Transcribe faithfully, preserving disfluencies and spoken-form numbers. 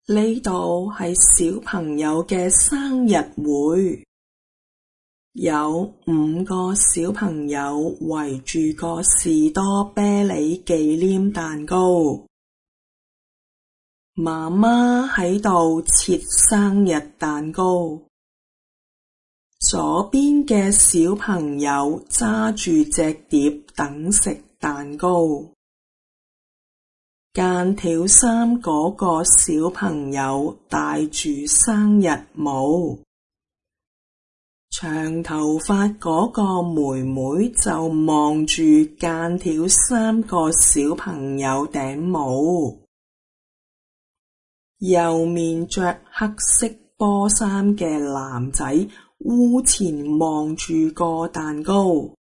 呢度係小朋友嘅生日會，有五個小朋友圍住個士多啤梨紀念蛋糕，媽媽喺度切生日蛋糕，左邊嘅小朋友揸住隻碟等食蛋糕。間條衫嗰個小朋友戴住生日帽，長頭髮嗰個妹妹就望住間條衫個小朋友頂帽，右面着黑色波衫嘅男仔烏前望住個蛋糕。